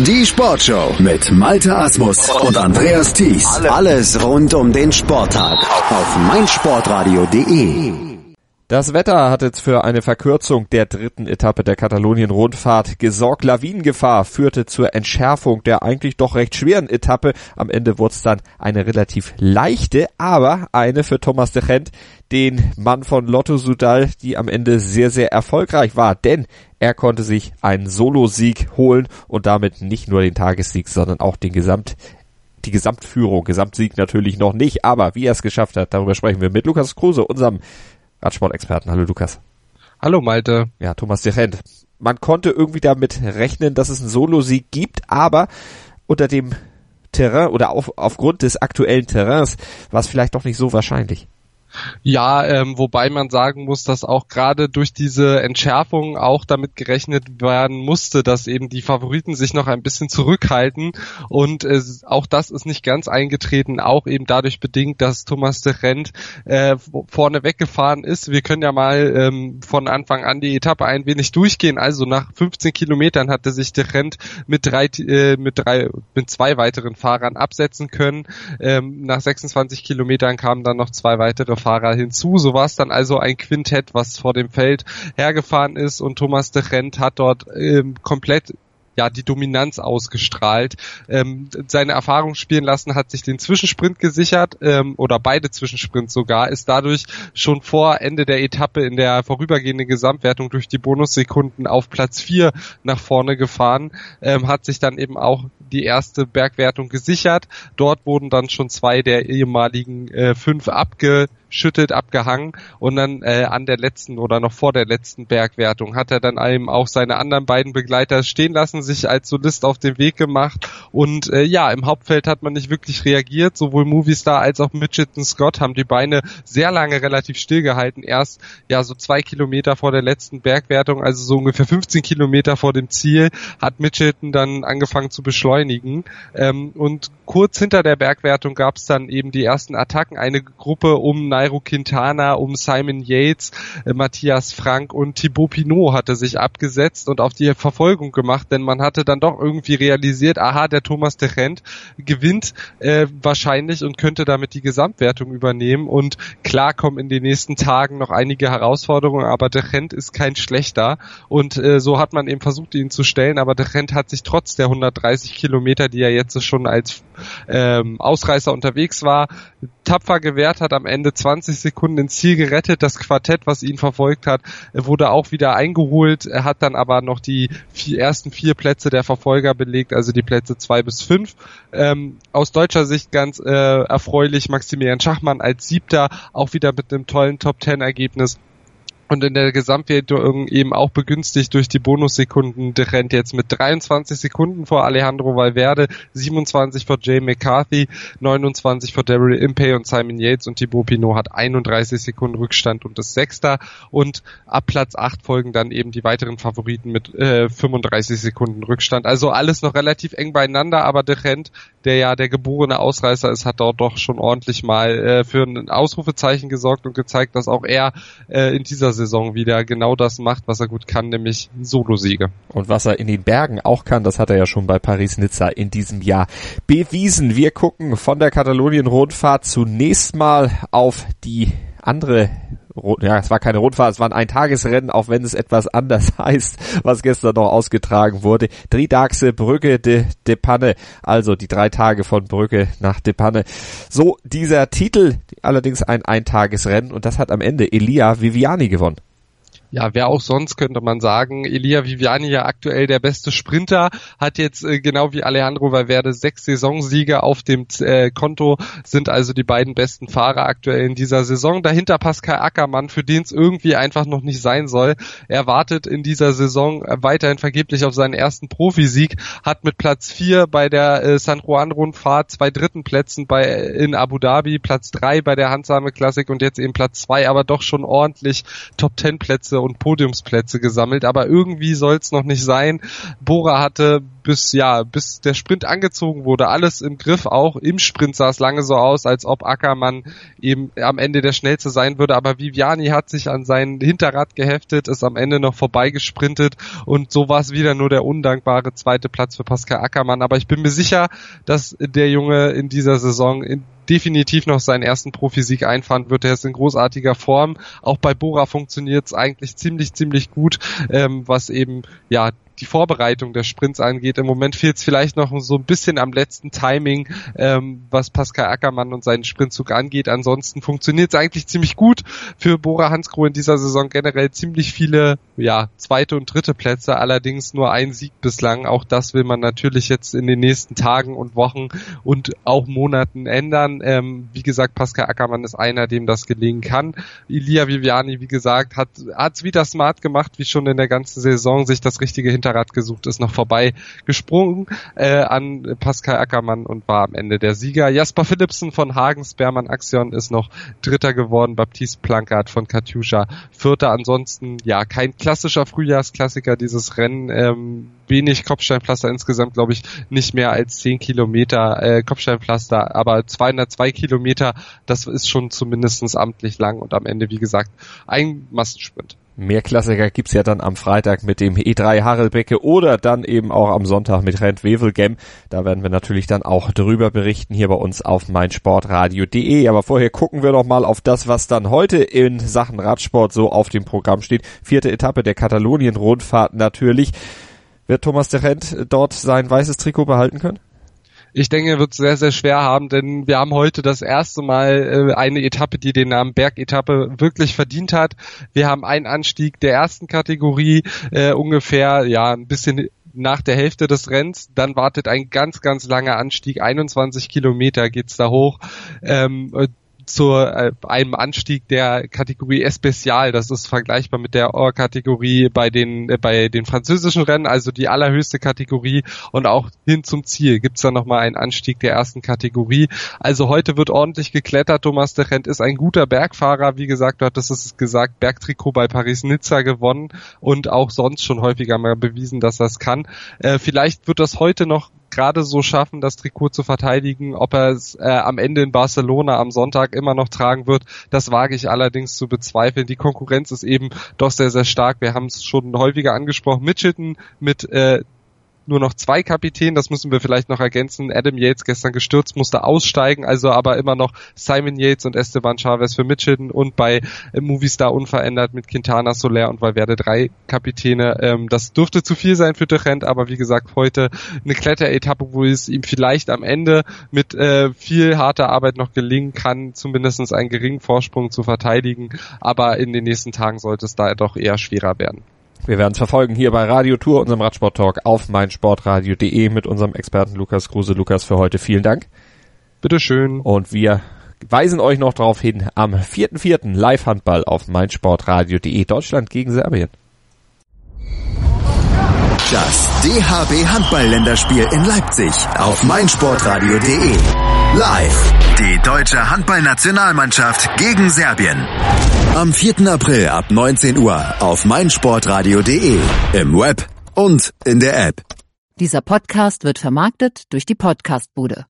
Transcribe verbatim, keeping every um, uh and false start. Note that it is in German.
Die Sportshow mit Malte Asmus und Andreas Thies. Alles rund um den Sporttag auf meinsportradio punkt de. Das Wetter hat jetzt für eine Verkürzung der dritten Etappe der Katalonien-Rundfahrt gesorgt. Lawinengefahr führte zur Entschärfung der eigentlich doch recht schweren Etappe. Am Ende wurde es dann eine relativ leichte, aber eine für Thomas de Gendt, den Mann von Lotto Soudal, die am Ende sehr, sehr erfolgreich war. Denn er konnte sich einen Solo-Sieg holen und damit nicht nur den Tagessieg, sondern auch den Gesamt die Gesamtführung. Gesamtsieg natürlich noch nicht, aber wie er es geschafft hat, darüber sprechen wir mit Lukas Kruse, unserem Radsportexperten. Hallo Lukas. Hallo Malte. Ja, Thomas de Gendt. Man konnte irgendwie damit rechnen, dass es einen Solo-Sieg gibt, aber unter dem Terrain oder auf, aufgrund des aktuellen Terrains war es vielleicht doch nicht so wahrscheinlich. Ja, ähm, wobei man sagen muss, dass auch gerade durch diese Entschärfung auch damit gerechnet werden musste, dass eben die Favoriten sich noch ein bisschen zurückhalten und äh, auch das ist nicht ganz eingetreten, auch eben dadurch bedingt, dass Thomas de Gendt äh, vorne weggefahren ist. Wir können ja mal ähm, von Anfang an die Etappe ein wenig durchgehen. Also nach fünfzehn Kilometern hatte sich de Gendt mit drei, äh, mit drei, mit zwei weiteren Fahrern absetzen können. Ähm, nach sechsundzwanzig Kilometern kamen dann noch zwei weitere Fahrer hinzu. So war es dann also ein Quintett, was vor dem Feld hergefahren ist und Thomas de Gendt hat dort ähm, komplett ja die Dominanz ausgestrahlt, ähm, seine Erfahrung spielen lassen, hat sich den Zwischensprint gesichert ähm, oder beide Zwischensprints sogar, ist dadurch schon vor Ende der Etappe in der vorübergehenden Gesamtwertung durch die Bonussekunden auf Platz vier nach vorne gefahren, ähm, hat sich dann eben auch die erste Bergwertung gesichert. Dort wurden dann schon zwei der ehemaligen äh, fünf abgeschüttet, abgehangen und dann äh, an der letzten oder noch vor der letzten Bergwertung hat er dann eben auch seine anderen beiden Begleiter stehen lassen, sich als Solist auf den Weg gemacht und äh, ja, im Hauptfeld hat man nicht wirklich reagiert. Sowohl Movistar als auch Mitchelton Scott haben die Beine sehr lange relativ stillgehalten. Erst ja so zwei Kilometer vor der letzten Bergwertung, also so ungefähr fünfzehn Kilometer vor dem Ziel, hat Mitchelton dann angefangen zu beschleunigen. Ähm, und kurz hinter der Bergwertung gab es dann eben die ersten Attacken. Eine Gruppe um Nairo Quintana, um Simon Yates, äh, Matthias Frank und Thibaut Pinot hatte sich abgesetzt und auf die Verfolgung gemacht, denn man hatte dann doch irgendwie realisiert, aha, der Thomas de Gendt gewinnt äh, wahrscheinlich und könnte damit die Gesamtwertung übernehmen und klar kommen in den nächsten Tagen noch einige Herausforderungen, aber de Gendt ist kein schlechter und äh, so hat man eben versucht, ihn zu stellen, aber de Gendt hat sich trotz der hundertdreißig Kilometer, die er jetzt schon als ähm, Ausreißer unterwegs war, tapfer gewehrt, hat am Ende zwanzig Sekunden ins Ziel gerettet. Das Quartett, was ihn verfolgt hat, wurde auch wieder eingeholt. Er hat dann aber noch die vier, ersten vier Plätze der Verfolger belegt, also die Plätze zwei bis fünf. Ähm, aus deutscher Sicht ganz äh, erfreulich Maximilian Schachmann als Siebter, auch wieder mit einem tollen Top-Ten-Ergebnis. Und in der Gesamtwertung eben auch begünstigt durch die Bonussekunden. De Gendt jetzt mit dreiundzwanzig Sekunden vor Alejandro Valverde, siebenundzwanzig vor Jay McCarthy, neunundzwanzig vor Daryl Impey und Simon Yates und Thibaut Pinot hat einunddreißig Sekunden Rückstand und ist Sechster. Und ab Platz acht folgen dann eben die weiteren Favoriten mit äh, fünfunddreißig Sekunden Rückstand. Also alles noch relativ eng beieinander, aber de Gendt, der ja der geborene Ausreißer ist, hat dort doch schon ordentlich mal äh, für ein Ausrufezeichen gesorgt und gezeigt, dass auch er äh, in dieser Saison wieder genau das macht, was er gut kann, nämlich Solosiege. Und was er in den Bergen auch kann, das hat er ja schon bei Paris-Nizza in diesem Jahr bewiesen. Wir gucken von der Katalonien-Rundfahrt zunächst mal auf die andere, ja, es war keine Rundfahrt, es war ein Eintagesrennen, auch wenn es etwas anders heißt, was gestern noch ausgetragen wurde. Driedaagse Brugge de, de Panne, also die drei Tage von Brugge nach de Panne. So dieser Titel, allerdings ein Eintagesrennen und das hat am Ende Elia Viviani gewonnen. Ja, wer auch sonst, könnte man sagen. Elia Viviani ja aktuell der beste Sprinter, hat jetzt äh, genau wie Alejandro Valverde sechs Saisonsiege auf dem äh, Konto, sind also die beiden besten Fahrer aktuell in dieser Saison. Dahinter Pascal Ackermann, für den es irgendwie einfach noch nicht sein soll. Er wartet in dieser Saison weiterhin vergeblich auf seinen ersten Profisieg, hat mit Platz vier bei der äh, San Juan Rundfahrt, zwei dritten Plätzen bei in Abu Dhabi, Platz drei bei der Handsame Classic und jetzt eben Platz zwei, aber doch schon ordentlich Top Ten Plätze und Podiumsplätze gesammelt, aber irgendwie soll es noch nicht sein. Bora hatte bis ja bis der Sprint angezogen wurde, alles im Griff. Auch im Sprint sah es lange so aus, als ob Ackermann eben am Ende der Schnellste sein würde, aber Viviani hat sich an sein Hinterrad geheftet, ist am Ende noch vorbeigesprintet und so war es wieder nur der undankbare zweite Platz für Pascal Ackermann. Aber ich bin mir sicher, dass der Junge in dieser Saison in definitiv noch seinen ersten Profisieg einfahren wird. Er ist in großartiger Form. Auch bei Bora funktioniert es eigentlich ziemlich, ziemlich gut, ähm, was eben ja die Vorbereitung der Sprints angeht. Im Moment fehlt es vielleicht noch so ein bisschen am letzten Timing, ähm, was Pascal Ackermann und seinen Sprintzug angeht. Ansonsten funktioniert es eigentlich ziemlich gut für Bora Hansgrohe in dieser Saison. Generell ziemlich viele ja zweite und dritte Plätze, allerdings nur ein Sieg bislang. Auch das will man natürlich jetzt in den nächsten Tagen und Wochen und auch Monaten ändern. Ähm, wie gesagt, Pascal Ackermann ist einer, dem das gelingen kann. Ilia Viviani, wie gesagt, hat hat's wieder smart gemacht, wie schon in der ganzen Saison, sich das richtige Hinterrad gesucht, ist noch vorbei gesprungen äh, an Pascal Ackermann und war am Ende der Sieger. Jasper Philipsen von Hagens Berman Axion ist noch Dritter geworden, Baptiste Plancard von Katusha Vierter. Ansonsten ja kein klassischer Frühjahrsklassiker dieses Rennen, ähm, wenig Kopfsteinpflaster, insgesamt glaube ich nicht mehr als zehn Kilometer äh, Kopfsteinpflaster, aber zweihundertzwei Kilometer, das ist schon zumindest amtlich lang und am Ende wie gesagt ein Massensprint. Mehr Klassiker gibt's ja dann am Freitag mit dem E drei Harelbeke oder dann eben auch am Sonntag mit Rent-Wevelgem. Da werden wir natürlich dann auch drüber berichten hier bei uns auf meinsportradio punkt de. Aber vorher gucken wir noch mal auf das, was dann heute in Sachen Radsport so auf dem Programm steht. Vierte Etappe der Katalonien-Rundfahrt natürlich. Wird Thomas de Gendt dort sein weißes Trikot behalten können? Ich denke, er wird es sehr, sehr schwer haben, denn wir haben heute das erste Mal äh, eine Etappe, die den Namen Bergetappe wirklich verdient hat. Wir haben einen Anstieg der ersten Kategorie, äh, ungefähr ja ein bisschen nach der Hälfte des Rennens. Dann wartet ein ganz, ganz langer Anstieg, einundzwanzig Kilometer geht's da hoch. Ähm, zu äh, einem Anstieg der Kategorie Especial, das ist vergleichbar mit der Or-Kategorie bei den äh, bei den französischen Rennen, also die allerhöchste Kategorie, und auch hin zum Ziel gibt's dann nochmal einen Anstieg der ersten Kategorie. Also heute wird ordentlich geklettert. Thomas de Gendt ist ein guter Bergfahrer, wie gesagt, dort ist es gesagt, Bergtrikot bei Paris-Nizza gewonnen und auch sonst schon häufiger mal bewiesen, dass er es kann. Äh, vielleicht wird das heute noch gerade so schaffen, das Trikot zu verteidigen. Ob er es äh, am Ende in Barcelona am Sonntag immer noch tragen wird, das wage ich allerdings zu bezweifeln. Die Konkurrenz ist eben doch sehr, sehr stark. Wir haben es schon häufiger angesprochen. Mitchelton mit äh, nur noch zwei Kapitänen, das müssen wir vielleicht noch ergänzen. Adam Yates gestern gestürzt, musste aussteigen, also aber immer noch Simon Yates und Esteban Chavez für Mitchelton und bei äh, Movistar unverändert mit Quintana, Soler und Valverde drei Kapitäne. Ähm, das dürfte zu viel sein für de Gendt, aber wie gesagt, heute eine Kletteretappe, wo es ihm vielleicht am Ende mit äh, viel harter Arbeit noch gelingen kann, zumindest einen geringen Vorsprung zu verteidigen, aber in den nächsten Tagen sollte es da doch eher schwerer werden. Wir werden es verfolgen hier bei Radio Tour, unserem Radsport-Talk auf meinsportradio punkt de mit unserem Experten Lukas Kruse. Lukas, für heute vielen Dank. Bitteschön. Und wir weisen euch noch darauf hin, am vierten vierten Live-Handball auf meinsportradio punkt de, Deutschland gegen Serbien. Das D H B Handball-Länderspiel in Leipzig auf meinsportradio punkt de. Live. Die deutsche Handballnationalmannschaft gegen Serbien. Am vierten April ab neunzehn Uhr auf meinsportradio punkt de, im Web und in der App. Dieser Podcast wird vermarktet durch die Podcastbude.